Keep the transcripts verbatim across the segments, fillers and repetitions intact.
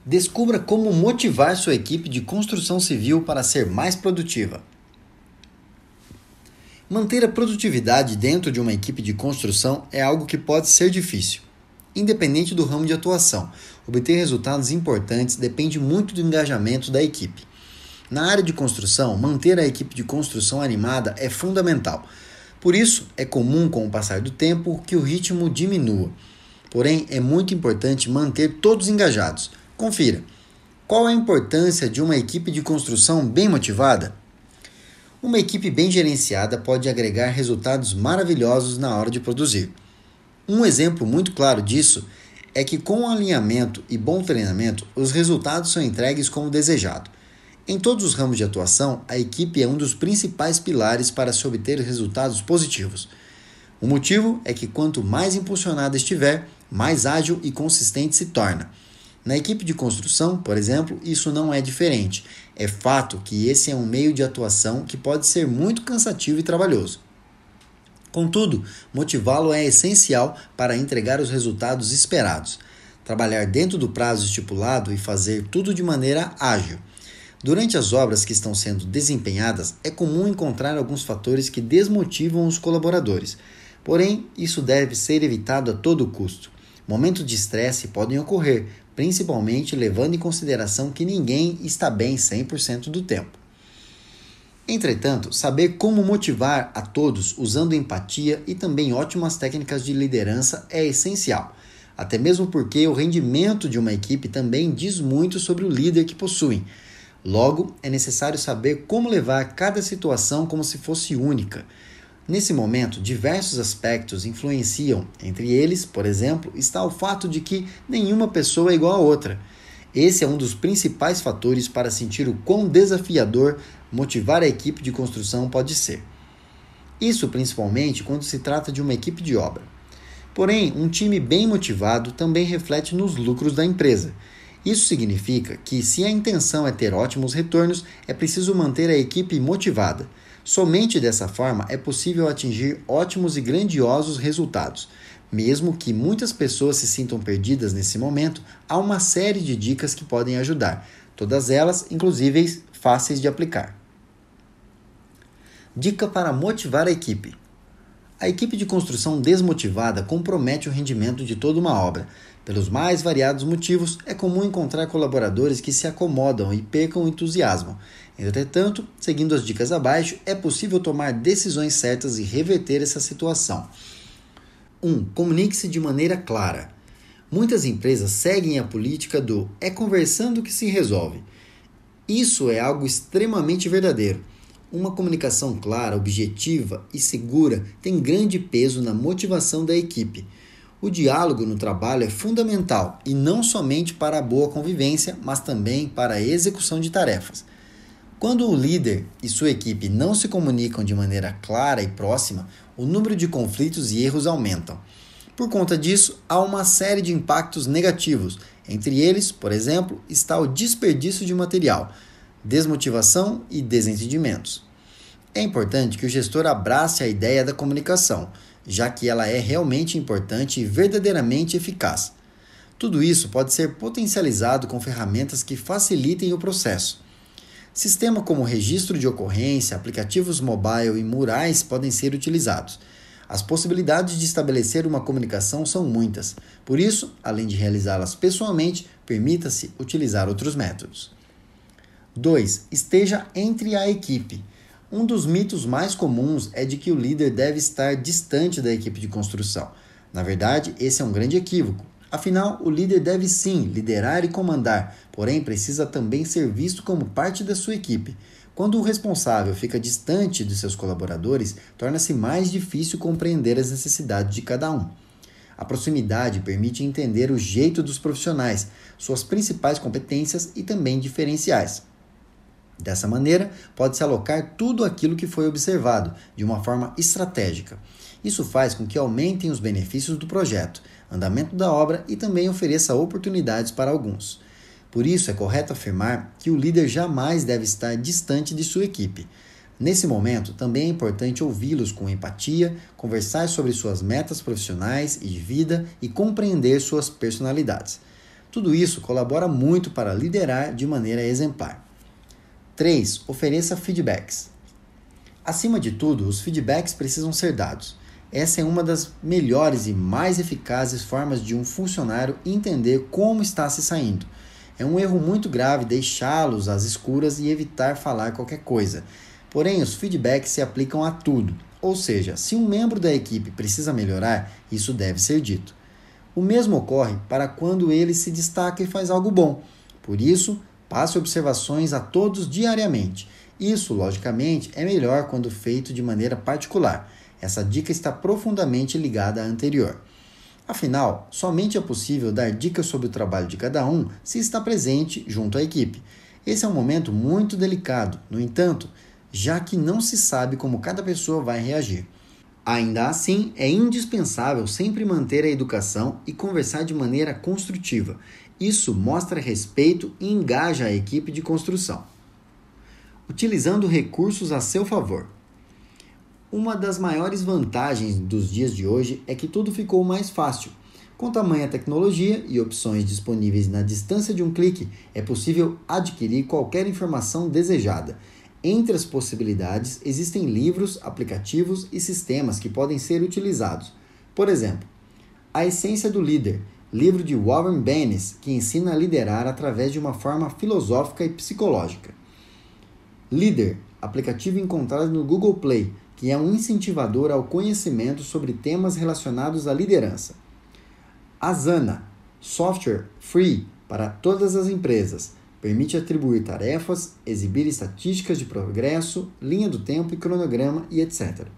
Descubra como motivar sua equipe de construção civil para ser mais produtiva. Manter a produtividade dentro de uma equipe de construção é algo que pode ser difícil. Independente do ramo de atuação, obter resultados importantes depende muito do engajamento da equipe. Na área de construção, manter a equipe de construção animada é fundamental. Por isso, é comum com o passar do tempo que o ritmo diminua. Porém, é muito importante manter todos engajados. Confira. Qual a importância de uma equipe de construção bem motivada? Uma equipe bem gerenciada pode agregar resultados maravilhosos na hora de produzir. Um exemplo muito claro disso é que com alinhamento e bom treinamento, os resultados são entregues como desejado. Em todos os ramos de atuação, a equipe é um dos principais pilares para se obter resultados positivos. O motivo é que quanto mais impulsionada estiver, mais ágil e consistente se torna. Na equipe de construção, por exemplo, isso não é diferente. É fato que esse é um meio de atuação que pode ser muito cansativo e trabalhoso. Contudo, motivá-lo é essencial para entregar os resultados esperados. Trabalhar dentro do prazo estipulado e fazer tudo de maneira ágil. Durante as obras que estão sendo desempenhadas, é comum encontrar alguns fatores que desmotivam os colaboradores. Porém, isso deve ser evitado a todo custo. Momentos de estresse podem ocorrer, principalmente levando em consideração que ninguém está bem cem por cento do tempo. Entretanto, saber como motivar a todos usando empatia e também ótimas técnicas de liderança é essencial, até mesmo porque o rendimento de uma equipe também diz muito sobre o líder que possuem. Logo, é necessário saber como levar cada situação como se fosse única. Nesse momento, diversos aspectos influenciam. Entre eles, por exemplo, está o fato de que nenhuma pessoa é igual a outra. Esse é um dos principais fatores para sentir o quão desafiador motivar a equipe de construção pode ser. Isso principalmente quando se trata de uma equipe de obra. Porém, um time bem motivado também reflete nos lucros da empresa. Isso significa que, se a intenção é ter ótimos retornos, é preciso manter a equipe motivada. Somente dessa forma é possível atingir ótimos e grandiosos resultados. Mesmo que muitas pessoas se sintam perdidas nesse momento, há uma série de dicas que podem ajudar, todas elas, inclusive, fáceis de aplicar. Dica para motivar a equipe. A equipe de construção desmotivada compromete o rendimento de toda uma obra. Pelos mais variados motivos, é comum encontrar colaboradores que se acomodam e percam o entusiasmo. Entretanto, seguindo as dicas abaixo, é possível tomar decisões certas e reverter essa situação. um. Comunique-se de maneira clara. Muitas empresas seguem a política do "é conversando que se resolve". Isso é algo extremamente verdadeiro. Uma comunicação clara, objetiva e segura tem grande peso na motivação da equipe. O diálogo no trabalho é fundamental e não somente para a boa convivência, mas também para a execução de tarefas. Quando o líder e sua equipe não se comunicam de maneira clara e próxima, o número de conflitos e erros aumentam. Por conta disso, há uma série de impactos negativos. Entre eles, por exemplo, está o desperdício de material, desmotivação e desentendimentos. É importante que o gestor abrace a ideia da comunicação, já que ela é realmente importante e verdadeiramente eficaz. Tudo isso pode ser potencializado com ferramentas que facilitem o processo. Sistemas como registro de ocorrência, aplicativos mobile e murais podem ser utilizados. As possibilidades de estabelecer uma comunicação são muitas. Por isso, além de realizá-las pessoalmente, permita-se utilizar outros métodos. dois. Esteja entre a equipe. Um dos mitos mais comuns é de que o líder deve estar distante da equipe de construção. Na verdade, esse é um grande equívoco. Afinal, o líder deve sim liderar e comandar, porém precisa também ser visto como parte da sua equipe. Quando o responsável fica distante de seus colaboradores, torna-se mais difícil compreender as necessidades de cada um. A proximidade permite entender o jeito dos profissionais, suas principais competências e também diferenciais. Dessa maneira, pode-se alocar tudo aquilo que foi observado, de uma forma estratégica. Isso faz com que aumentem os benefícios do projeto, andamento da obra e também ofereça oportunidades para alguns. Por isso, é correto afirmar que o líder jamais deve estar distante de sua equipe. Nesse momento, também é importante ouvi-los com empatia, conversar sobre suas metas profissionais e de vida e compreender suas personalidades. Tudo isso colabora muito para liderar de maneira exemplar. três. Ofereça feedbacks. Acima de tudo, os feedbacks precisam ser dados. Essa é uma das melhores e mais eficazes formas de um funcionário entender como está se saindo. É um erro muito grave deixá-los às escuras e evitar falar qualquer coisa. Porém, os feedbacks se aplicam a tudo. Ou seja, se um membro da equipe precisa melhorar, isso deve ser dito. O mesmo ocorre para quando ele se destaca e faz algo bom. Por isso, passe observações a todos diariamente. Isso, logicamente, é melhor quando feito de maneira particular. Essa dica está profundamente ligada à anterior. Afinal, somente é possível dar dicas sobre o trabalho de cada um se está presente junto à equipe. Esse é um momento muito delicado, no entanto, já que não se sabe como cada pessoa vai reagir. Ainda assim, é indispensável sempre manter a educação e conversar de maneira construtiva. Isso mostra respeito e engaja a equipe de construção. Utilizando recursos a seu favor. Uma das maiores vantagens dos dias de hoje é que tudo ficou mais fácil. Com tamanha tecnologia e opções disponíveis na distância de um clique, é possível adquirir qualquer informação desejada. Entre as possibilidades, existem livros, aplicativos e sistemas que podem ser utilizados. Por exemplo, A Essência do Líder, livro de Warren Bennis, que ensina a liderar através de uma forma filosófica e psicológica. Líder, aplicativo encontrado no Google Play, que é um incentivador ao conhecimento sobre temas relacionados à liderança. Asana, software free para todas as empresas, permite atribuir tarefas, exibir estatísticas de progresso, linha do tempo e cronograma e etcétera.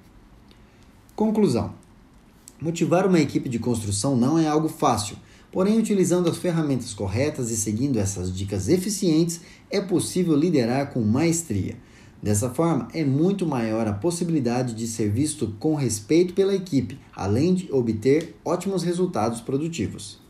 Conclusão. Motivar uma equipe de construção não é algo fácil, porém, utilizando as ferramentas corretas e seguindo essas dicas eficientes, é possível liderar com maestria. Dessa forma, é muito maior a possibilidade de ser visto com respeito pela equipe, além de obter ótimos resultados produtivos.